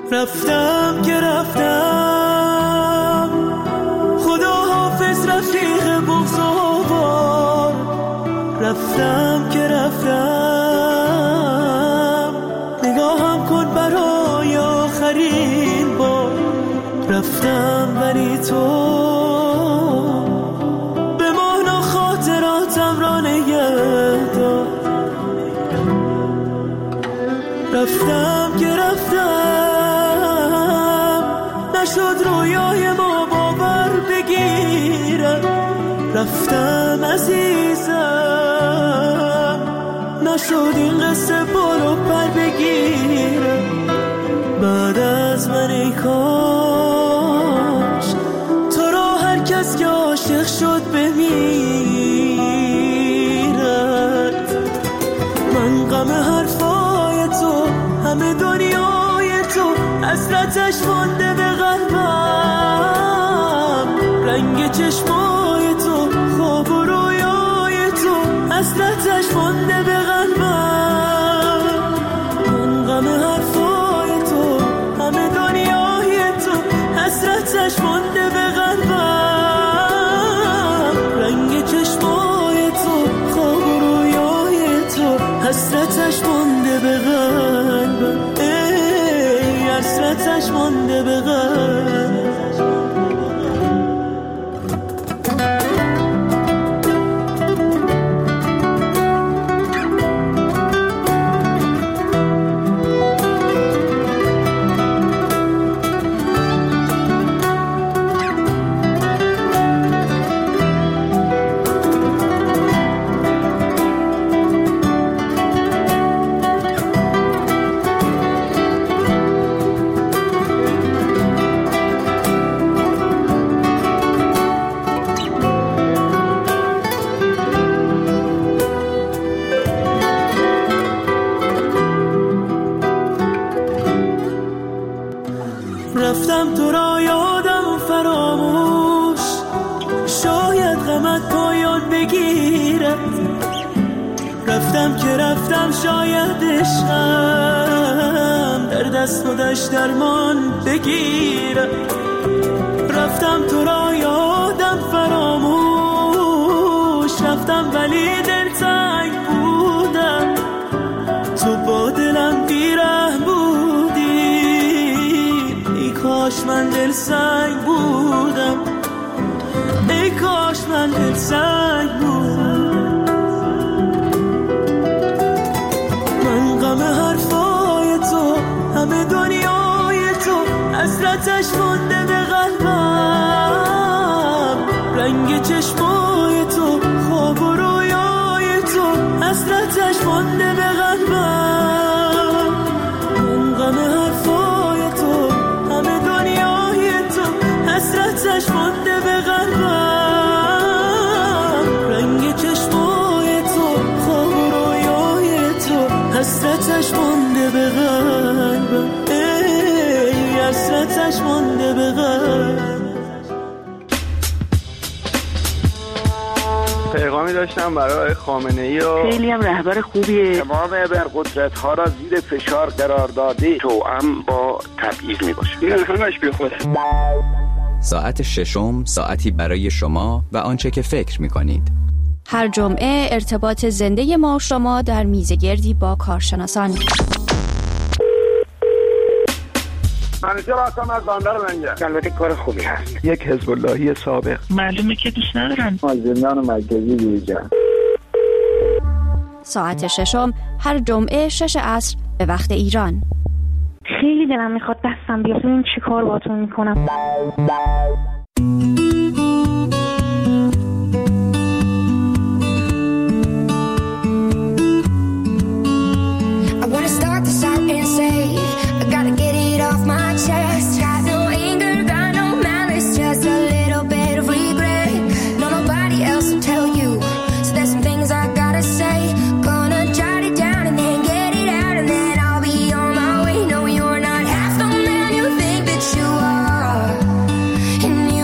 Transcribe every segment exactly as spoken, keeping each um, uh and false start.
رفتم که رفتم، خدا حافظ رفیق بغض و بار. رفتم که رفتم، نگاهم کن برای آخرین بار. رفتم ولی تو بمانا خاطراتم را نگه دار. رفتم که رفتم، نشد رویای ما باور بگیرم. رفتم عزیزم، نشد این قصه بارو پر بگیرم. بعد از من ای کاش تو را هر کس که عاشق شد بمیرد. من غم حرفای تو، همه دنیای تو، حسرتش مانده به قلبم. رنگ چشمای تو، خواب و رویای تو، حسرتش مانده به قلبم. من غم حرفای تو، همه دنیای تو، حسرتش مانده به قلبم. رنگ چشمای تو، خواب و رویای تو، حسرتش مانده به قلبم. ای حسرتش مانده به قلبم. رفتم تو را یادم فراموش، شاید غمت پایان بگیرد. رفتم که رفتم، شاید عشقم در دست و دشت درمان بگیرد. رفتم تو را یادم فراموش، رفتم ولی دلتنگ بودم. تو با دلم بیره بودی، ای کاش من دل سنگ بودم. ای کاش من دل سنگ بودم. من غم حرفای تو، همه دنیای تو، حسرتش مانده به قلبم. رنگ چشمای تو، خواب و رویای تو، حسرتش مانده به قلبم. من غم حرفای تو، همه دنیای تو، حسرتش مانده به قلبم. رنگ چشمای تو، خواب و رویای تو، حسرتش مانده به قلبم. ای حسرتش مانده به قلبم. پیغامی داشتم برای خامنه‌ای و خیلی هم رهبر خوبیه. تمام ابرقدرت‌ها را زیر فشار قرار داده، توأم با تبعیض میباشه. این همش بیخوده. ساعت ششم، ساعتی برای شما و آنچه که فکر می‌کنید. هر جمعه ارتباط زنده ما شما در میزگردی با کارشناسان. منیجر هستم از بندر منجر. البته کار خوبی هست. یک حزب اللهی سابق. معلومه که دوست ندارن. از زندان مرکزی بیرون. ساعت ششم هر جمعه شش عصر به وقت ایران. خیلی دلم میخواد دستم بیاد ببینم چی کار باهاتون میکنم. And you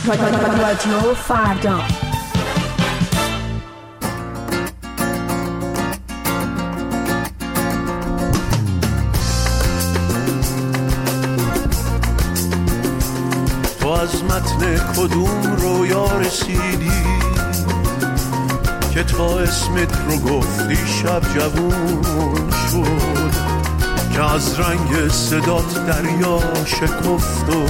رادیو فردا. تو از متن کدوم رویا رسیدی که تا اسمت رو گفتی شب جوون شد، که از رنگ صدات دریا شکفت و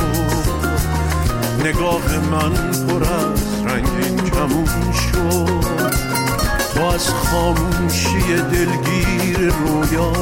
نگاه من پر از رنگین کمون شد. تو از خاموشی دلگیر رویا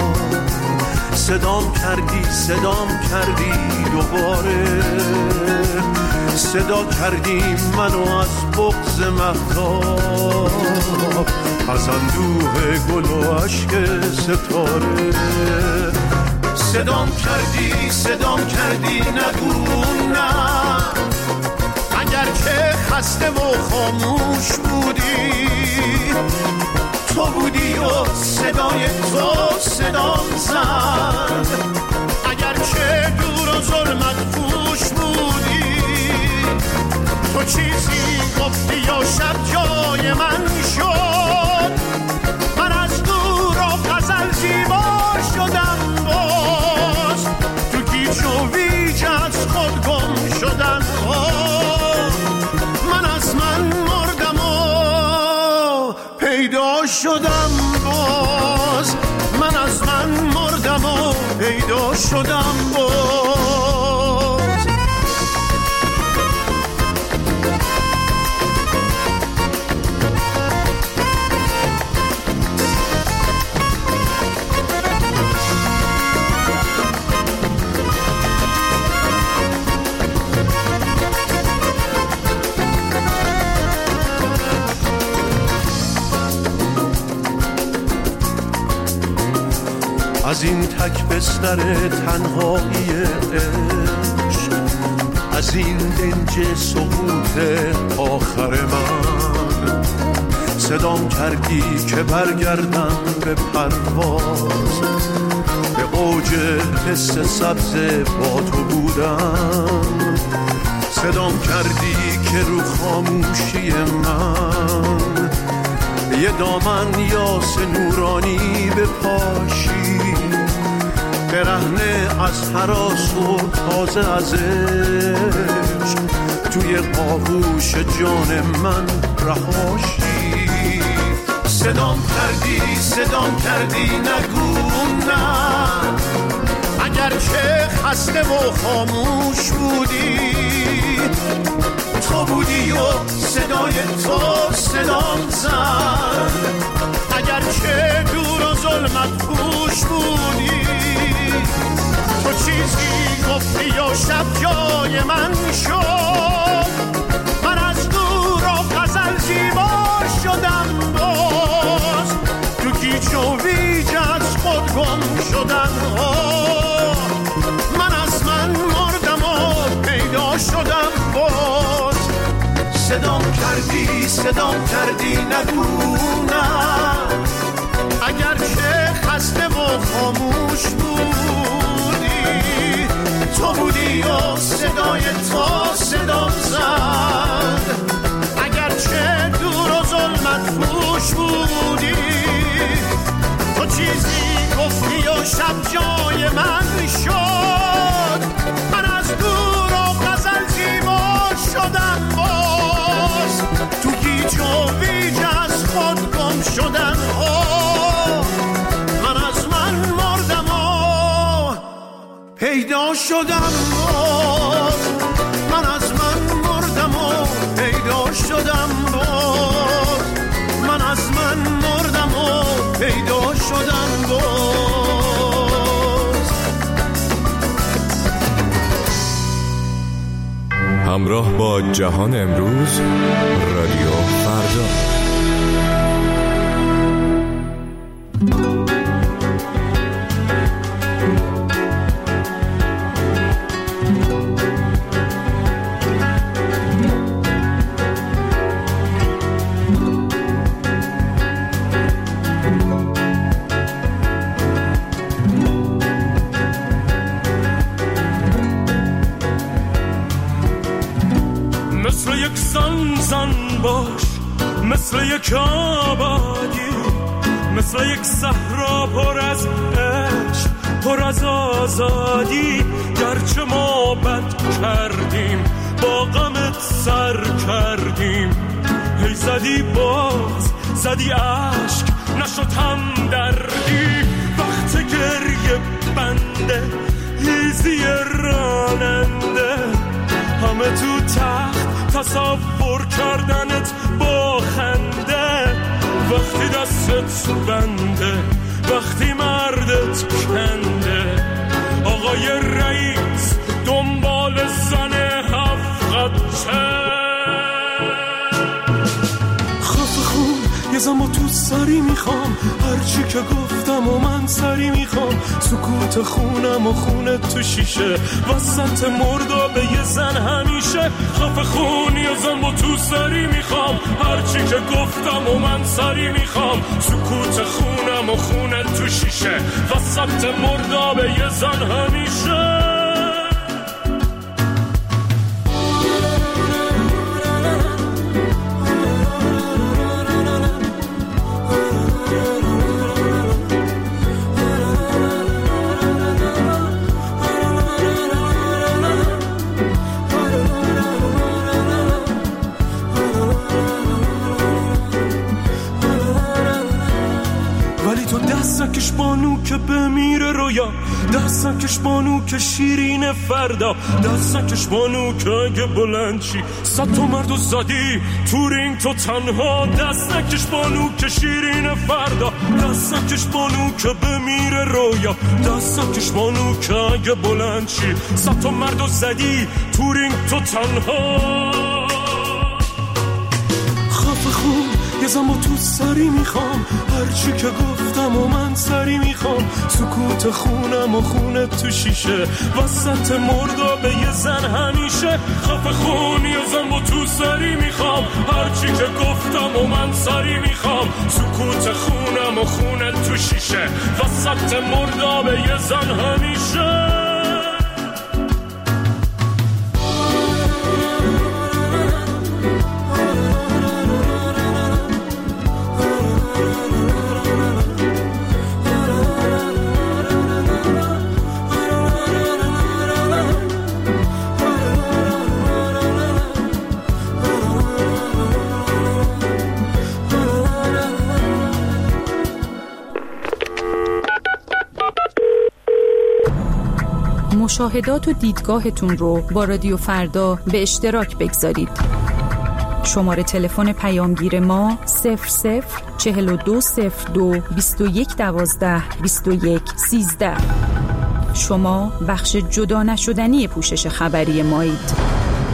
صدام کردی صدام کردی دوباره، صدا کردی منو از بغض مهتاب، از اندوه گل و عشق ستاره. صدام کردی صدام کردی نگو نه، اگر که خسته و خاموش بودی، تو بودی و صدای تو صدام زد. اگر که دور و ظلمت پوش بودی، تو چیزی گفتی یا شب جای من شد. من از دور و غزل زیبا شدم، باز تو گیج و ویج از خود گم شدم. من از من مردم و پیدا شدم، باز من از من مردم و پیدا شدم باز. از این تک بستر تنهایی عشق، از این دنج سقوط آخر من، صدام کردی که برگردم به پرواز، به اوج حس سبز با تو بودم. صدام کردی که رو خاموشی من یه دامن یاس نورانی بپاشی، برهنه از هراس و تازه از عشق توی آغوش جان من رهاشی. صدام کردی صدام کردی نگو نه، اگر که خسته و خاموش بودی، تو بودی و صدای تو صدام زد. اگر که دور و ظلمت پوش بودی، تو چیزی گفتی یا شب جای من شد. من از دور و غزل زیبا شدم، باز تو گیج و ویج از خود گم شدم. من از من مردم و پیدا شدم باز. صدام کردی صدام کردی نگو نه، اگر که خسته و خاموش بودی، تو بودی و صدای تو صدام زد. اگر که دور و ظلمت پوش بودی، تو چیزی گفتی و شب جای من شد. من از دور و غزل زیبا شدم باز، تو گیج و ویج از خود گم شدن. من از من مردم و پیدا شدم باز. من از من مردم و پیدا شدم باز. من از من مردم و پیدا شدم باز. همراه با جهان امروز، رادیو فردا. زن زن باش، مثل یک آبادی، مثل یک صحرا پر از عشق، پر از آزادی. گرچه ما بد کردیم، با غمت سر کردیم، هی زدی باز زدی عشق، نشد هم دردی. وقت گریه بنده، هیزی راننده، همه تو تخت تصور کردنت با خنده. وقتی دستت بنده، وقتی مردت کنده، آقای رئیس دنبال زن هفته. خفه خون یه زن با تو سری میخوام، هرچی که گفتم و من سری میخوام. سکوت خونم و خونت تو شیشه، وسط مردابه یه زن همیشه. خفه خون یه زن با تو سری میخوام، هرچی که گفتم و من سری میخوام. سکوت خونم و خونت تو شیشه، وسط مردابه یه زن همیشه. دستکش بانو که بمیره رویا، دستکش بانو که شیرین فردا، دستکش بانو که اگه بلند چی صد تو مردو زدی تو رینگ تو تنها. دستکش بانو که شیرین فردا، دستکش بانو که بمیره رویا، دستکش بانو که اگه بلند چی صد تو مردو زدی تو رینگ تو تنها. خفه خون یه زن با تو سری میخوام، هرچی که گفتم و من سری میخوام. سکوت خونم و خونت تو شیشه، وسط مردابه یه زن همیشه. خفه خون یه زن با تو سری میخوام، هرچی که گفتم و من سری میخوام. سکوت خونم و خونت تو شیشه، وسط مردابه یه زن همیشه. مشاهدات و دیدگاهتون رو با رادیو فردا به اشتراک بگذارید. شماره تلفن پیامگیر ما صفر صفر چهل و دو صفر دو بیست و یک دوازده بیست و یک سیزده. شما بخش جدا نشدنی پوشش خبری مایید.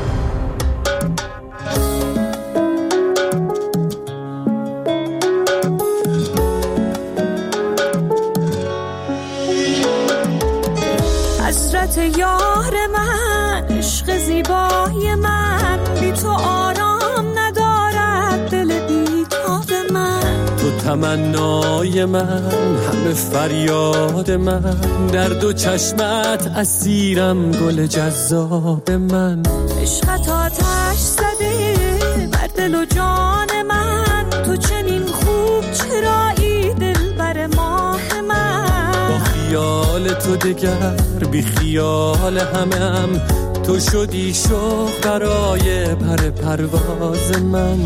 یار من، عشق زیبای من، بی تو آرام ندارد دل بیتاب من. تو تمنای من، همه فریاد من، در دو چشمت اسیرم گل جذاب من. عشقت آتش زده بر دل و جان من، تو چنین خوب چرایی دل بر ماه من. خیال تو دگر بی خیال همم، تو شدی شوق برای پر پرواز من.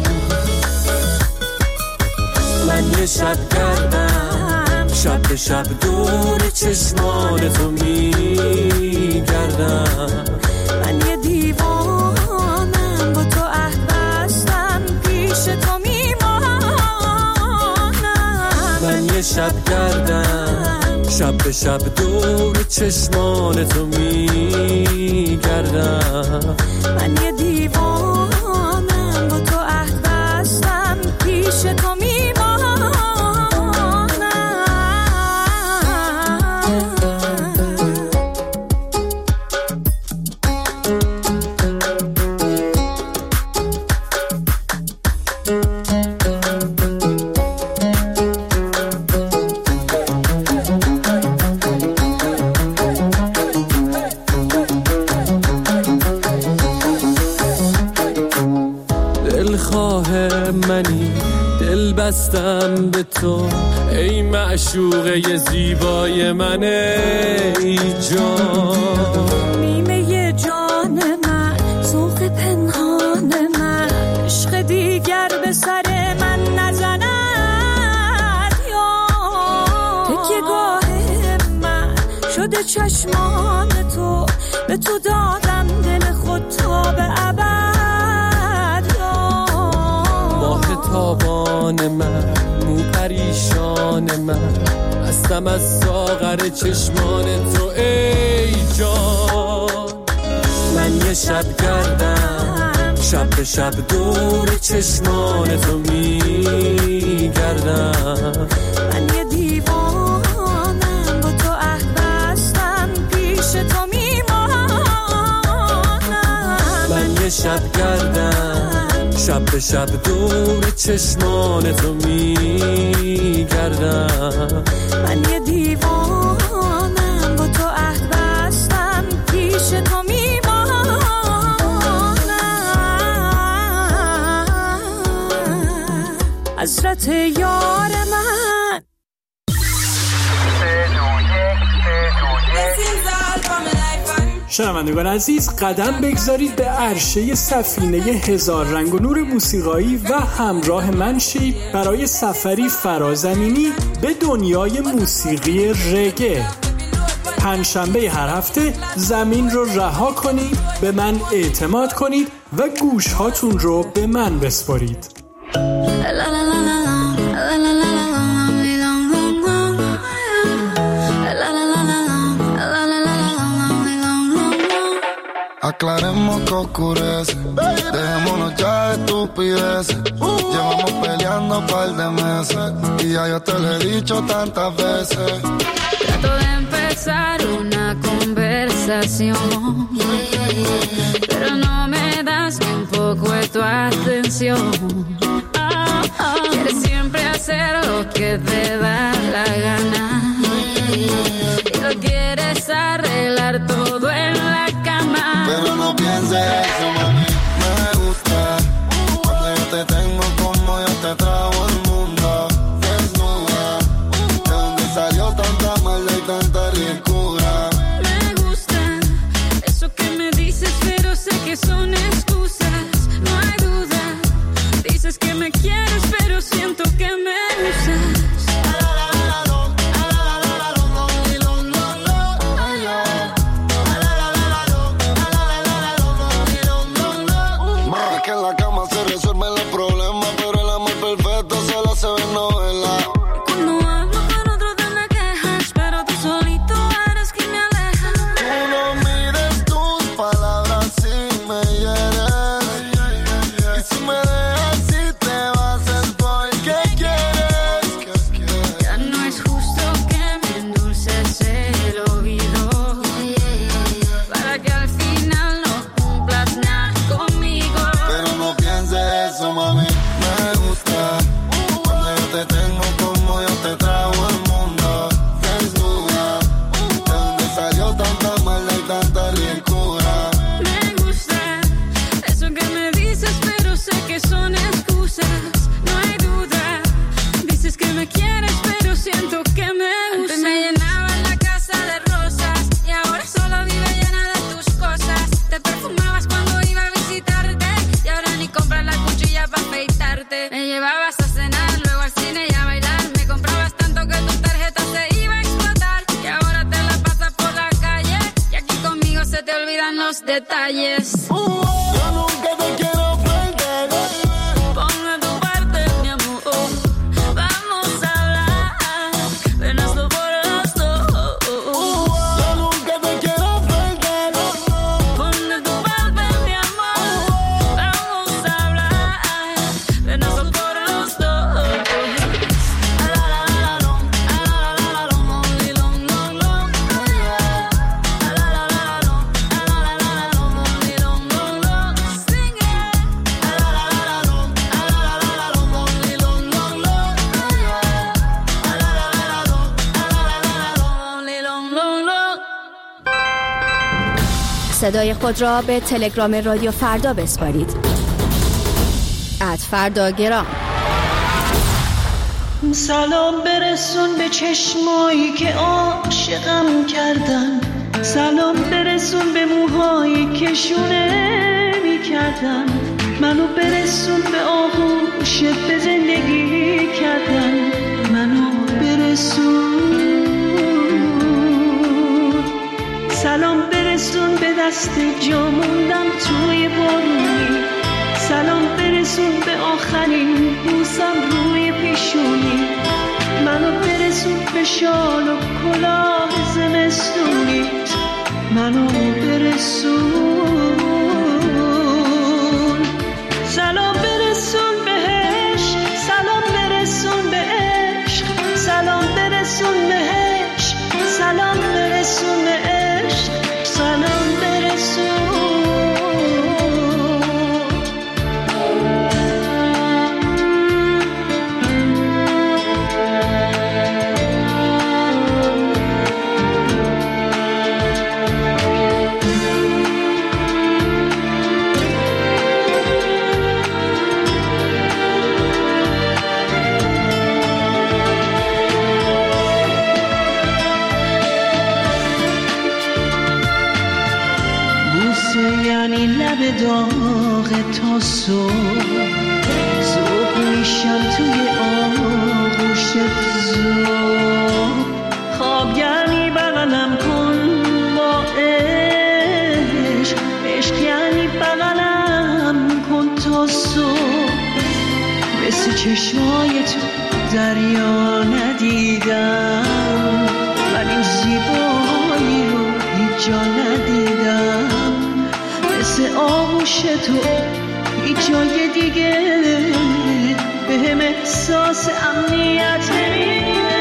من یه شب گردم، شب به شب دور چشمان تو می گردم. من یه دیوانم، با تو عهد بستم، پیش تو می مانم. من یه شب گردم، شب به شب دور چشمان تو می گردم. من یه دیوانم، با تو عهد بستم، پیش تو می مانم. خواه منی، دل بستم به تو ای معشوقه زیبای من، ای جان نیمه جان من، ذوق پنهان من، عشق دیگر به سر من نزند یا تکیه گاه من شده چشمان تو، به تو دادم دل خود تا به ابد یا ماه تابان من، مو پریشان من، هستم از ساغر چشمان تو ای جان. من یه شب گردم، شب به شب دور چشمان تو میگردم. من یه دیوانم، با تو عهد بستم، پیش تو میمانم. من یه شب گردم، شب به شب دور چشمان تو میگردم. من یه دیوانم، با تو عهد بستم، پیش تو میمانم. حضرت یار من. شنوندگان عزیز، قدم بگذارید به عرشه سفینه هزار رنگ و نور موسیقایی و همراه من شید برای سفری فرازمینی به دنیای موسیقی رگه. پنجشنبه هر هفته زمین رو رها کنید، به من اعتماد کنید و گوش هاتون رو به من بسپارید. Aclaremos que oscurece, dejémonos ya de estupideces. Llevamos peleando un par de meses y ya yo te lo he dicho tantas veces. Trato de empezar una conversación, pero no me das ni un poco de tu atención. Quieres siempre hacer lo que te da la gana y lo quieres arreglar todo en la cama. Pero no pienses eso, mami, me gusta cuando yo te tengo como yo te trago el mundo desnuda. ¿De dónde salió tanta maldad y tanta ricura? Me gusta eso que me dices, pero sé que son excusas, no hay duda. Dices que me quieres, pero siento que me usas. Detalles. Uh, yo nunca te quiero perder. Ponme tu parte, mi amor. Vamos a hablar. Ven, hazlo por los dos. Uh, yo nunca te quiero perder. Ponme tu parte, mi amor. Vamos a hablar. Ven, hazlo por los dos. صدای خود را به تلگرام رادیو فردا بسپارید. ات فرداگرام. سلام برسون به چشمایی که عاشقم کردن، سلام برسون به موهایی که شونه می کردن، منو برسون به آغوشت به زندگی کردن، منو برسون. سلام برسون به دست جا موندم توی بارونی، سلام برسون به آخرین بوسم روی پیشونی، منو برسون به شال و کلاه زمستونیت، منو برسون. سلام برسون بهش، سلام برسون به عشق، سلام برسون بهش، سلام برسون به عشق، سلام برسون. یعنی لب داغ تا صبح، صبح میشم توی آغوشت زود، خواب یعنی بغلم کن با عشق، عشق یعنی بغلم کن تا صبح. مثل چشمای تو دریا ندیدم، من این زیبایی رو هیچ جا ندیدم، مثل آغوش تو هیچ جای دیگه بهم احساس امنیت نمیده.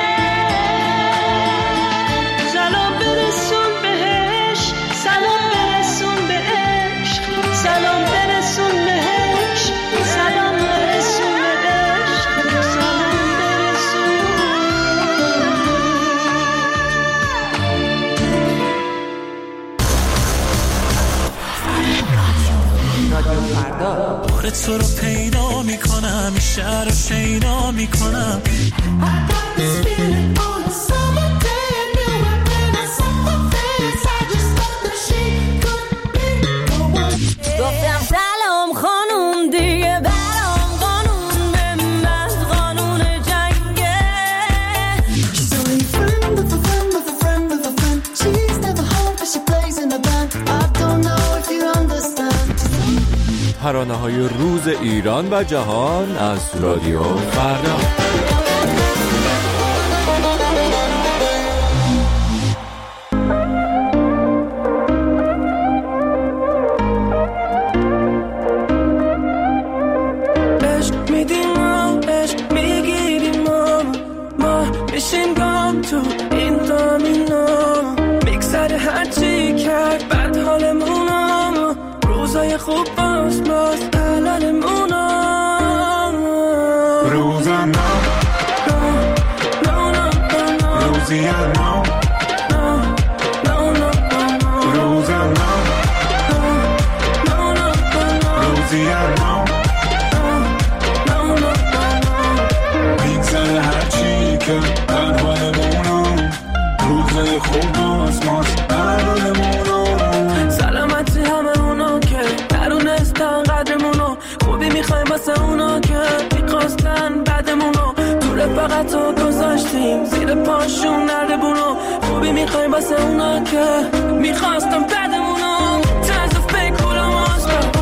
سلام برسون بهش، سلام برسون به عشق، سلام برسون بهش، سلام برسون به عشق، سلام برسون. بار تو رو پیدا میکنم، این شهر رو شیدا میکنم. گفتم سلام خانوم دیگه برام قانون به من قانون جنگه. She's only friend of a friend of a friend of a friend. She's never home but she plays in a band. I don't know if you understand. ترانه‌های روز ایران و جهان از رادیو فردا. عشق میدیم ما، عشق میگیریم ما، ما میشیم گام تو این دامینا، میگذره هرچی کرد بعد حالمونو، روزای خوب باز باز الانمونو. روزم نو نو نو نو روزی نو نو نو نو روزم نو نو نو نو روزی نو نو نو نو میگذره هرچی که بعد حالمونو، روزای خوب باز باز الانمونو. سلامتی همه اونا که درونستن قدرمونو، خوبی میخوایم واسه اونا که میخواستن بعدمونو، تو رفاقتو گذاشتیم زیر پاشون نردبونو، خوبی میخوایم واسه اونا که میخواستن بعدمونو. طرز فکر پول و مازد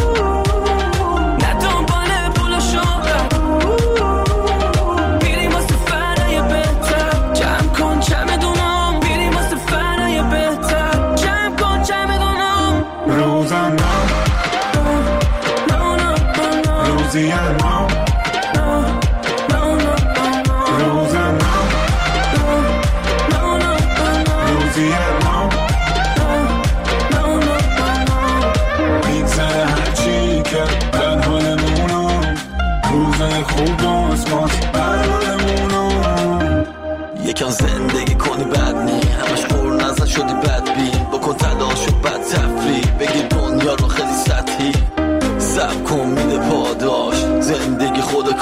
نه دنبال پول و شهرت، بیریم واسه فرای بهتر، جمع کن چمدونم، بیریم واسه فرای بهتر، جمع کن چمدونم. روزم نو نو نو نو روزی نو نو نو نو روزم نو نو نو نو روزی نو نو نو نو میگذره هرچی که بعد حالمونو، روزای خوب باز باز حالمونو. یکم زندگی کنی بد نی، همش خور نزد شدی بدبین، بکن تلاش و بد تفریح، بگی دنیا رو خیلی سطحی، سب کن میده پاد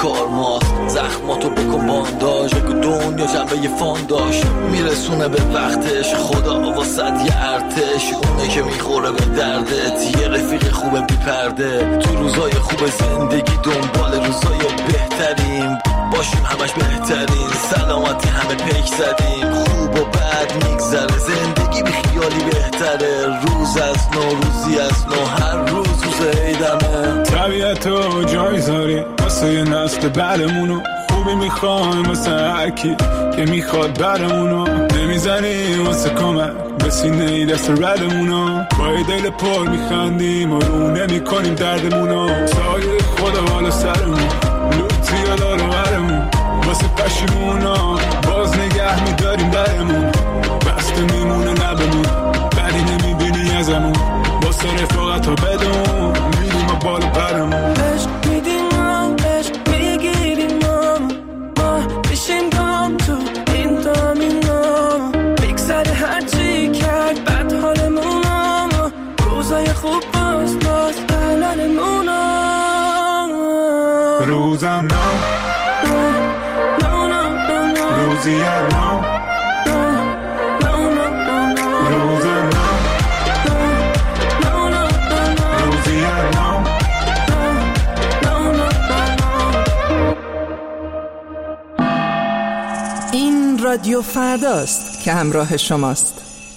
کار ماست. زخماتو بکن بانداژ، بگو دنیا جنبه فان داشت، میرسونه به وقتش. خدا واسد یه ارتش، اونه که میخوره به دردت. یه رفیق خوبه بی پرده، تو روزای خوب زندگی دنبال روزای بهتریم باشیم، همش بهترین. سلامتی همه پیک زدیم، خوب و بد میگذره، زندگی بی خیالی بهتره. روز از نو روزی از نو، هر روز روز عیدمه. طبیعتو جای زاری واسه یه نسل بعدمونو، خوبی میخوایم واسه هرکی که میخواد برمونو. نمیزنیم واسه کمک به سینه ای دست ردمونو، با ای دل پر میخندیم و رو نمیکنیم دردمونو. سایه خدا بالا سرمون، لوتی یا دارو برمون، واسه پشیمونا باز نگه میداریم درمون. بسته میمونه لبمون، بدی نمیبینی ازمون، واسه رفاقت ها بدون میریم و بالا برمون. عشق میدیم ما، عشق میگیریم ما، ما بشیم دام تو این دامینا. بگذره هرچی کرد بد حالمون، روزای خوب باز باز الانمون. روزم نام روزی نام روزم نام روزی نام. این رادیو فرداست که همراه شماست.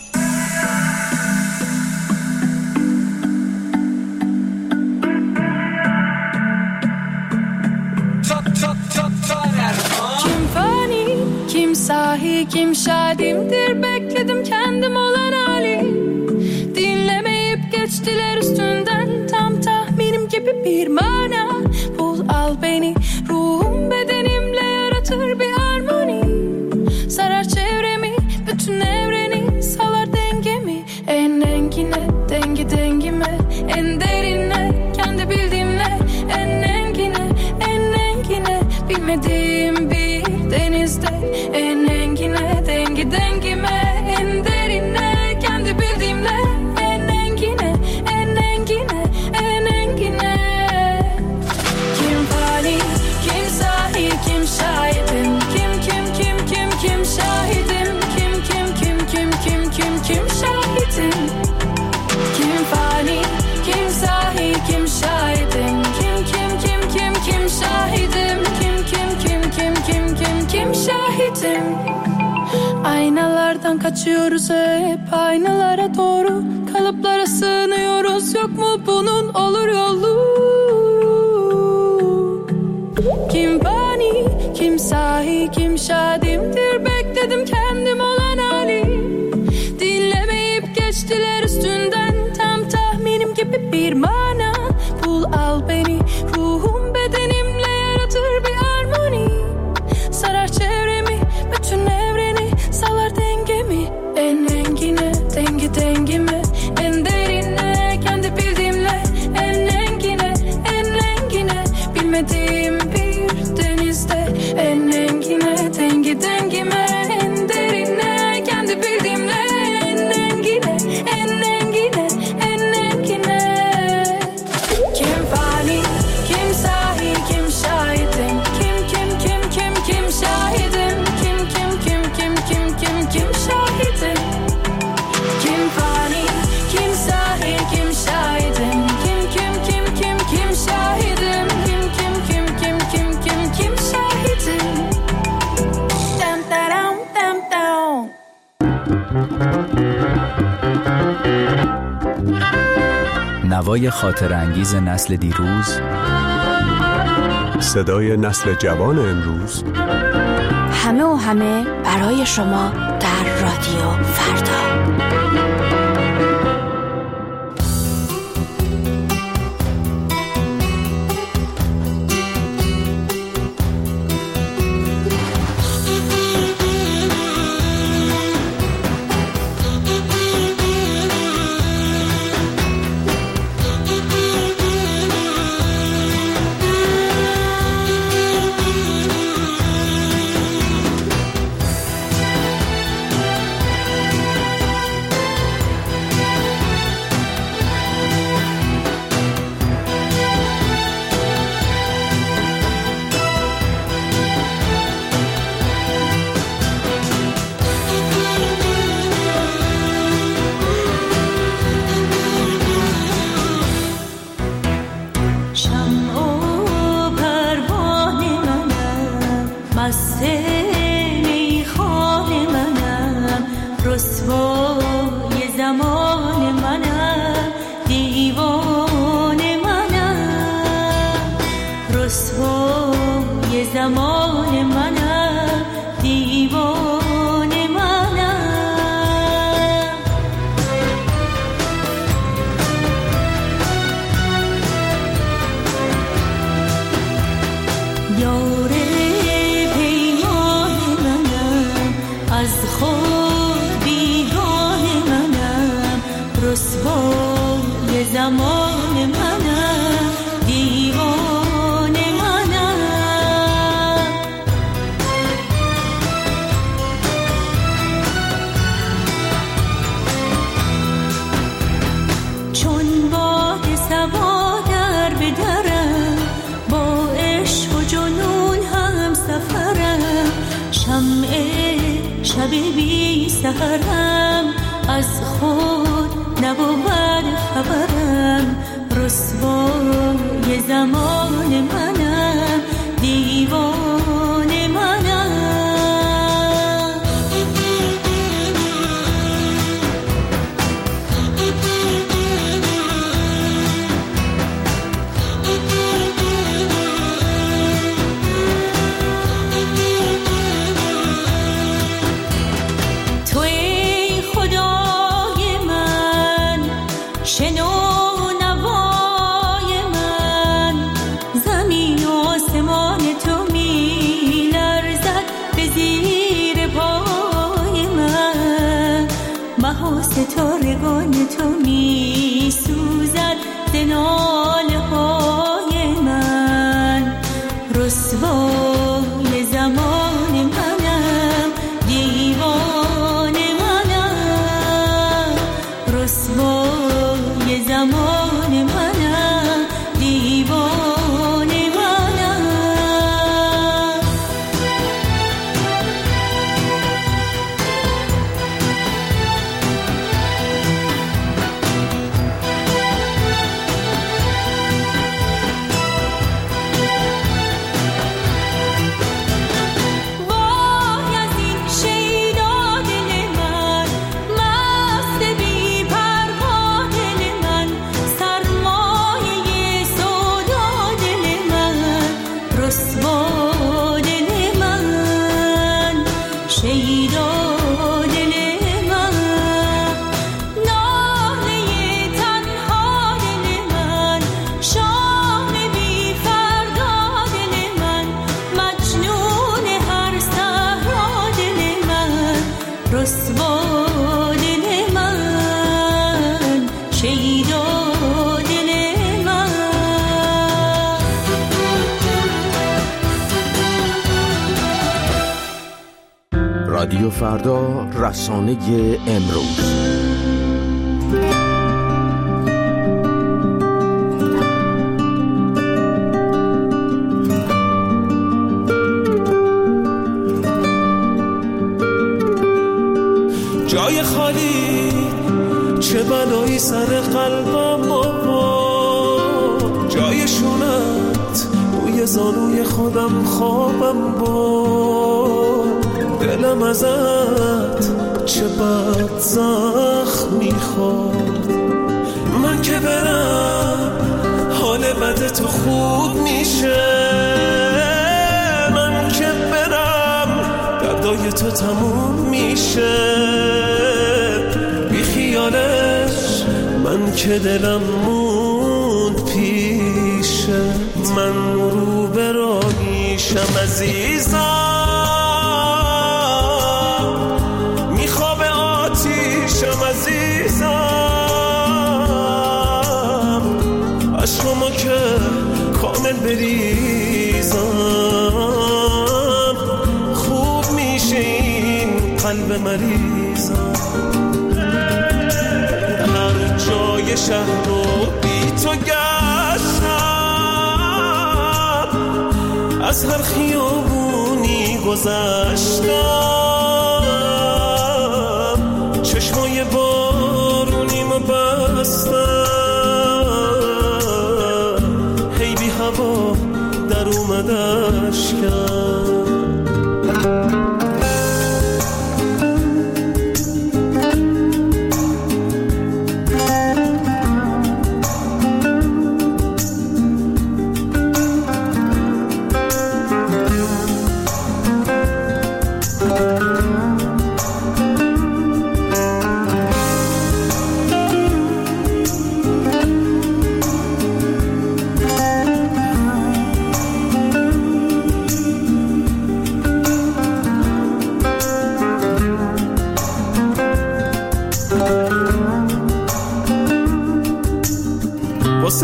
Sahi kim şadimdir, bekledim kendim olan hali. Dinlemeyip geçtiler üstünden, tam tahminim gibi bir mana. Bul al beni, ruhum bedenimle yaratır bir harmoni. Sarar çevremi, bütün evreni, salar dengemi. En engine, dengi dengime, en derine, kendi bildiğimle. En engine, en engine, bilmediğim bir denizde. En engine, dengi dengime, en derine, kendi bildiğimle. En engine, en engine, en engine. Kim fani, kim sahi, kim şahidim. Kim, kim, kim, kim, kim şahidim. Kim, kim, kim, kim, kim, kim, kim şahidim. Kim fani, kim sahi, kim şahidim. Kim, kim, kim, kim, kim şahidim. Kim, kim, kim, kim, kim, kim, kim şahidim. Aynalardan kaçıyoruz hep, aynalara doğru, kalıplara sığınıyoruz. Yok mu bunun olur yolu? Kim fani, kim sahi, kim şadimdir, bekledim kendim olan hali. Dinlemeyip geçtiler üstünden, tam tahminim gibi bir mana. Bul al beni, ruhum bedenimle yaratır bir harmoni. Sarar çevremi, bütün evreni, salar dengemi. En engine, dengi dengime, en derine, kendi bildiğimle. En engine, en engine, bilmediğim bir denizde. En engine, dengi dengime, en derine, kendi bildiğimle. En engine, en engine, en engine. Kim fani, kim sahi, kim şahidim. Kim, kim, kim, kim, kim şahidim. Kim, kim, kim, kim, kim, kim, kim şahidim. Kim fani, kim sahi, kim şahidim. Kim, kim, kim, kim, kim şahidim. Kim, kim, kim, kim, kim, kim, kim şahidim. Dam dam dam dam. نوای خاطر انگیز نسل دیروز، صدای نسل جوان امروز، همه و همه برای شما در رادیو فردا. زمان منم دیوانه منم یار پیمان منم از خود بیگانه منم رسوای زمان منم دیوانه منم چون باد صبا در بدرم با عشق و جنون هم سفرم شمع شب بی سحرم از خود نبود خبرم رسوای زمان منم دیوانه منم توی خدای من شنو نوای من زمین و آسمان تو می لرزد به زیر پای من مه و ستارگان تو می سوزد ز ناله های من رسوای زمان منم دیوانه منم رسوای زمان منم دیوانه منم وای از این شیدا دل من مست بی پروا دل من سرمایه سودا دل من رسوا دل من شیدا دل من ناله تنها دل من شام بی فردا دل من مجنون هر صحرا دل من رسوا دل من شیدا دل من رادیو فردا، رسانه امروز. جای خالی چه بلایی سر قلبم بابا جای شونت روی زانوی خودم خوابم با دلم ازت چه بد زخم میخورد من که برم حال بد تو خوب میشه من که برم دردای تو تموم میشه بی خیالش من که دلم موند پیشه من رو برا میشم عزیزم میخواب آتیشم عزیزم عشقمو که کامل بریزم خوب میشه این قلب مریضم هر جای شهر رو بی تو گشتم از هر خیابونی گذشتم چشمای بارونیمو بستم هی بی هوا در اومد اشکم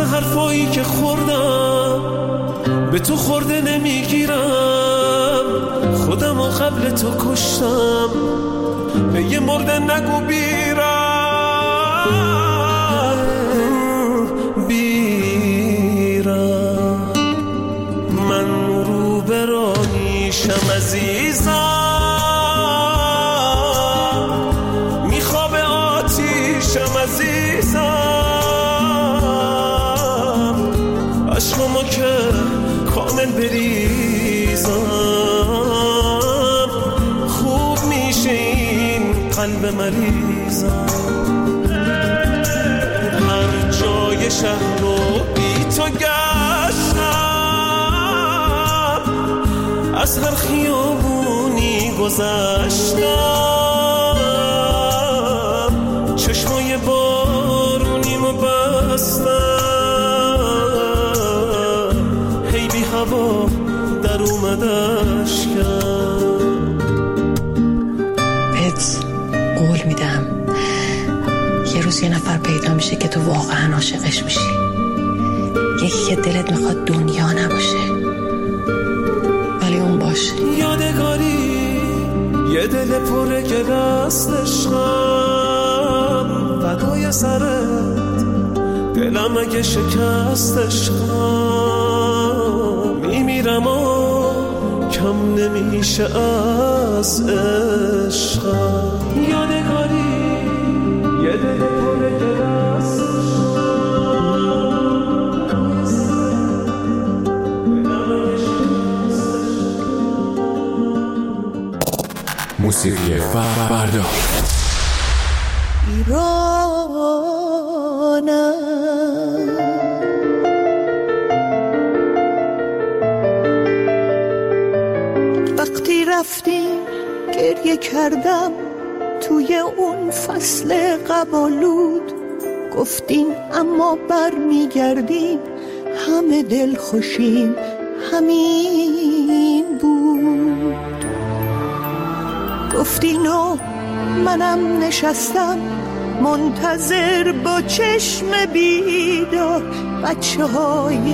واسه حرفایی که خوردم به تو خورده نمیگیرم، خودم و قبل تو کشتم، به یه مرده نگو بیرم بیرم. من رو برانیشم عزیزم، میخواب آتیشم عزیزم، عشقمو که کامل بریزم، خوب میشه این قلب مریضم. هر جای شهر رو بی تو گشتم، از هر خیابونی گذشتم، چشمای بارونیمو بستم، هی بی هوا در اومدش کرد. بهت قول میدم یه روز یه نفر پیدا میشه که تو واقعا عاشقش میشی، یکی که دلت میخواد دنیا نباشه ولی اون باشه. یادگاری یه دل پره که دست عشقم، فدای سرت دلم اگه شکست عشقم، میمیرم و کم نمیشه از عشقم. یادگاری یه دل پره که دست موسیقی فردا. ایرانم وقتی رفتیم گریه کردم توی اون فصل قبالود، گفتین اما بر میگردیم همه دل خوشیم همین بود. گفتین و منم نشستم منتظر با چشم بیدار، بچه های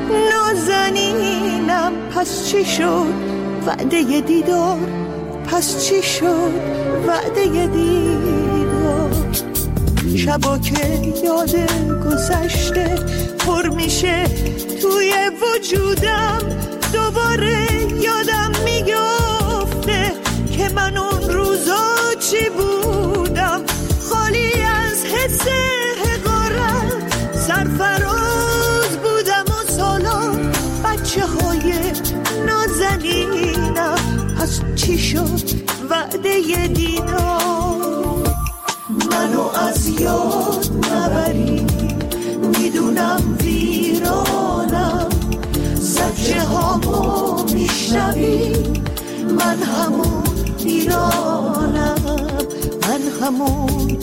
نازنینم پس چی شد وعده دیدار، پس چی شد وعده دیدار. شبا که یاد گذشته پر میشه توی وجودم، دوباره یادم میگفته که من اون روزا چی بودم، خالی از حس حقارت، سرفراز بودم و سالا بچه های نازنینم، پس چی شد وعده دیدار. منو از یاد نبری میدونم ویرانم، زجه هامو میشنوی، من همون ایرانم، من همون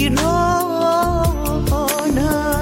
ایرانم.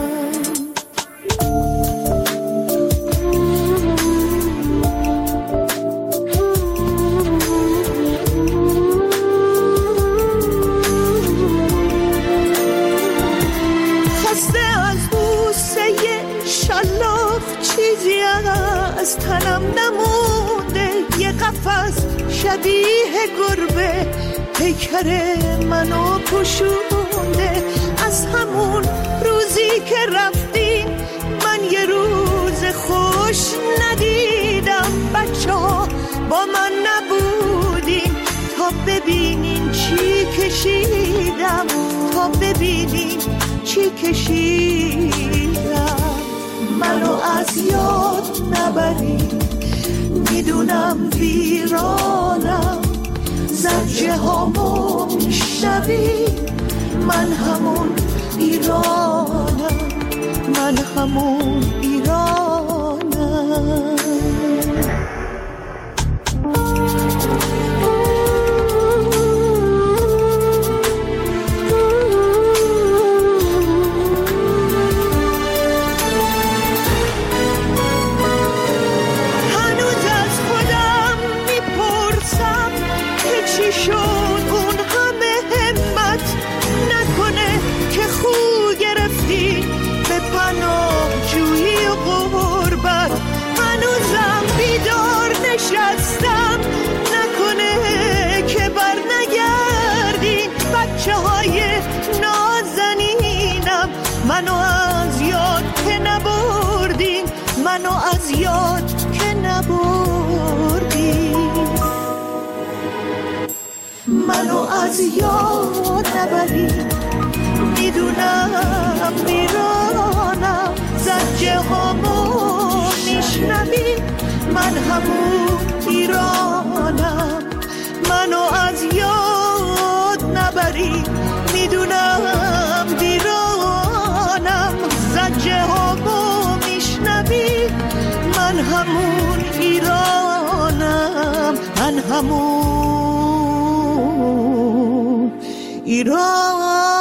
خسته از بوسه شلاق چیزی از تنم نمونده، یه قفس شبیه گربه پیکر منو پوشونده. از همون روزی که رفتیم من یه روز خوش ندیدم، بچه ها با من نبودیم تا ببینین چی کشیدم، تا ببینین چی کشیدم. منو از یاد نبری میدونم ویرانم، زجه هامو میشنوی، من همون ایرانم، من همون ایرانم. پناه منو از یاد که نبردی، منو از یاد نبری. میدونم میرانم زجه هامو میشنوی، من همون ایرانم. منو از یاد نبری، میدونم دیرانم زجه هامو میشنوی، من همون ایرانم، من همون ایران.